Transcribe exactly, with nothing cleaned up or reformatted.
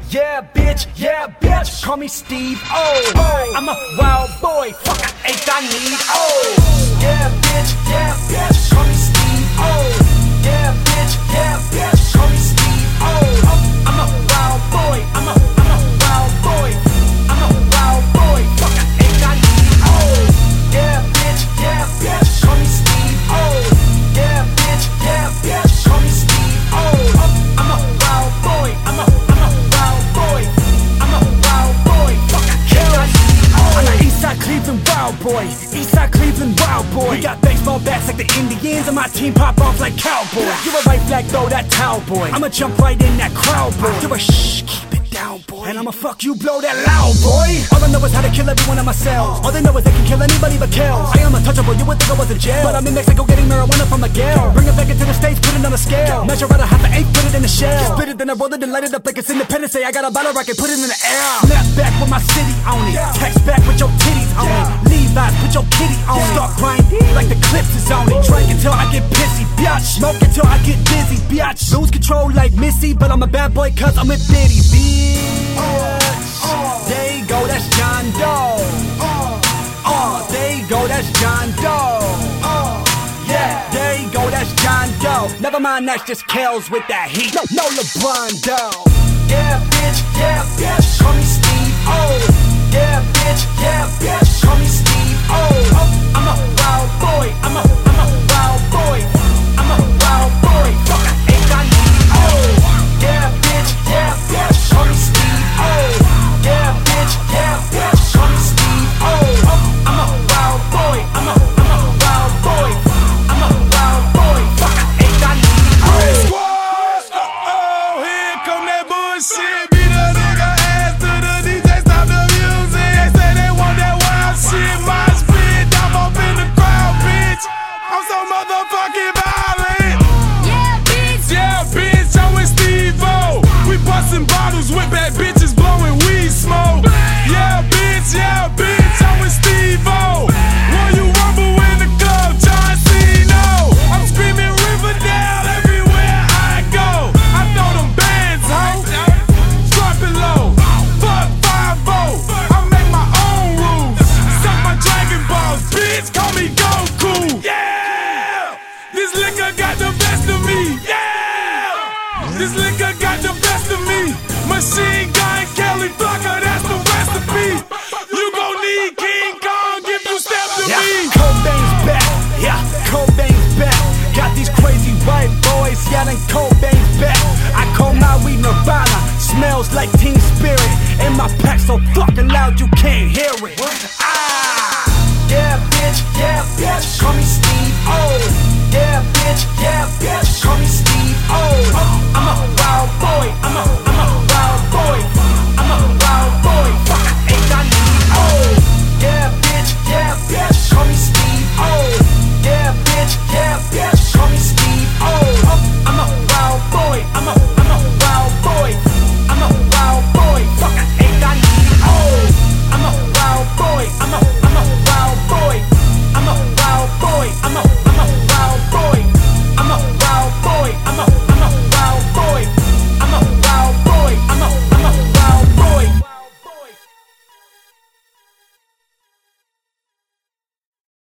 Yeah, bitch, yeah, bitch, call me Steve O. Oh, I'm a wild boy, fuck, I ain't got need. Oh, yeah, bitch, yeah, bitch, call me Steve O. Yeah, bitch, yeah, bitch, call me Steve O. Oh, I'm a wild boy, I'm a, I'm a wild boy. I'm a wild boy, fuck, I ain't got need. Oh, yeah, bitch, yeah, bitch, call me Steve O. Yeah, bitch, yeah, bitch, call me Steve O. Oh, I'm a wild boy, I'm a, I'm a wild boy. I'm a wild boy, fuck, I ain't got need. Oh, I'm an Eastside Cleveland wild boy. Eastside Cleveland wild boy. We got baseball bats like the Indians, and my team pop off like cowboys. You're a right flag, throw that towel, boy. I'ma jump right in that crowd, boy. You're a shh, keep it down, boy. And I'ma fuck you, blow that loud, boy. All I know is how to kill everyone in my cells. All they know is they can kill anybody but kills. I am untouchable, you would think I was in jail, but I'm in Mexico getting marijuana from Miguel. Bring it back into the States, put it on a scale. Measure out a half an eighth, put it in a shell. Split it, then I roll it and light it up like it's Independence Day. I got a bottle rocket, put it in the air. Snap back with my city on it. Text back with your titties on it. Levi's, put your kitty on it. Start crying like the clips is on it. Drink until I get pissy, biatch. Smoke until I get dizzy, biatch. Lose control like Missy, but I'm a bad boy cause I'm with Diddy, bitch. There you go, that's John Doe. Uh, there you go, that's John Doe. Yeah, there you go, that's John Doe. Never mind, that's just Kells with that heat. No, no LeBron Doe. Yeah, bitch, yeah, bitch, call me Steve O. Yeah, bitch, yeah, bitch, call me Steve O. Oh, I'm a wild boy, I'm a, I'm a wild boy. I'm a wild boy, fuck, I ain't got need. Oh, yeah, bitch, yeah, bitch, call me Steve O. Yeah, bitch, yeah, bitch, call me Steve O. Oh, I'm a wild boy, I'm a, I'm a wild boy. I'm a wild boy, fuck, I ain't got need. Oh, uh-oh, here come that bullshit. Beat a nigga ass to the D J, stop the music. They say they want that wild shit. My spit, I'm up in the crowd, bitch. I'm so motherfucking violent. Yeah, bitch. Yeah, bitch, I'm with Steve-O. We bustin' bottles with bad bitches blowing weed smoke. Yeah, bitch, yeah, bitch, I'm with Steve-O. Will you rumble in the club, John Cena? I'm screaming Riverdale everywhere I go. I throw them bands, ho. Drop it low. Fuck five oh. I make my own rules. Suck my Dragon Balls, bitch, call me Goku. Yeah! This liquor got the best of me. Yeah! This liquor got the best of me. Machine Gun Kelly Flocker, that's the recipe. You gon' need King Kong if you step to yeah, me. Cobain's back, yeah, Cobain's back. Got these crazy white boys yelling Cobain's back. I call my weed Nirvana, smells like Teen Spirit. And my pack so fucking loud you can't hear it. Ah, yeah, bitch, yeah, bitch, call me Steve O. Yeah, bitch, yeah, bitch, call me Steve O.